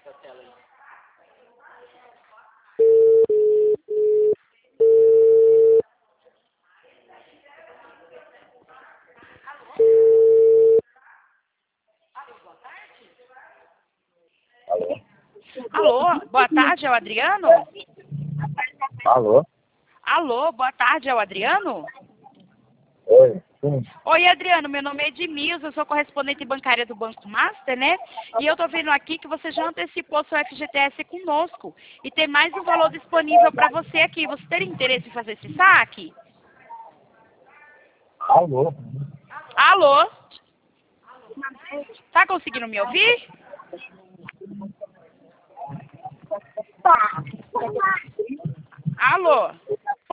Alô? Alô, boa tarde, é o Adriano? Alô? Alô, boa tarde, é o Adriano? Oi? Sim. Oi, Adriano, meu nome é Edmilson, eu sou correspondente bancária do Banco Master, né? E eu tô vendo aqui que você já antecipou seu FGTS conosco. E tem mais um valor disponível para você aqui. Você teria interesse em fazer esse saque? Alô? Alô? Tá conseguindo me ouvir? Alô?